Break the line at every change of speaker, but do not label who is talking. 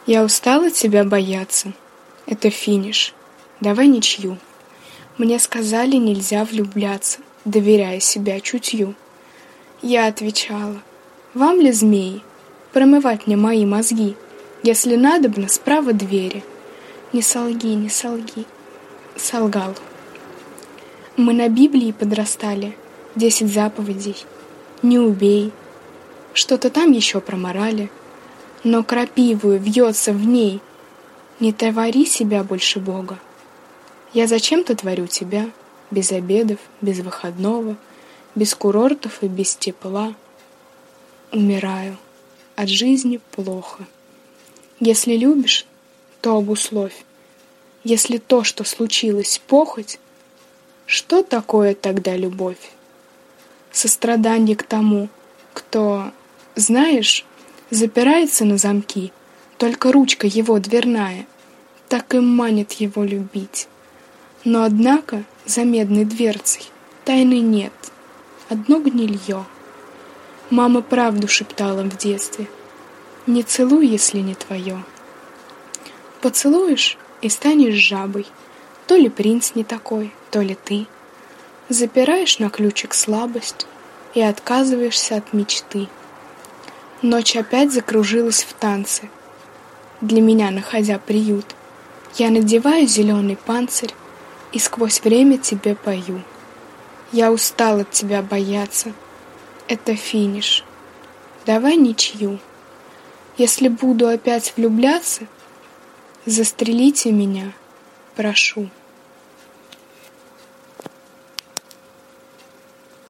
Я устала тебя бояться. Это финиш. Давай ничью. Мне сказали, нельзя влюбляться, доверяя себя чутью. Я отвечала: вам ли, змеи, промывать мне мои мозги, если надобно, справа двери? Не солги, не солги. Солгал. Мы на Библии подрастали, 10 заповедей. Не убей. Что-то там еще про морали. Но крапивую вьется в ней. Не твори себя больше Бога. Я зачем-то творю тебя, без обедов, без выходного, без курортов и без тепла. Умираю, от жизни плохо. Если любишь, то обусловь. Если то, что случилось, похоть, что такое тогда любовь? Сострадание к тому, кто, знаешь, запирается на замки, только ручка его дверная, так и манит его любить. Но однако за медной дверцей тайны нет, одно гнилье. Мама правду шептала в детстве: не целуй, если не твое. Поцелуешь и станешь жабой, то ли принц не такой, то ли ты. Запираешь на ключик слабость и отказываешься от мечты. Ночь опять закружилась в танце, для меня находя приют. Я надеваю зеленый панцирь и сквозь время тебе пою. Я устал от тебя бояться, это финиш. Давай ничью. Если буду опять влюбляться, застрелите меня, прошу.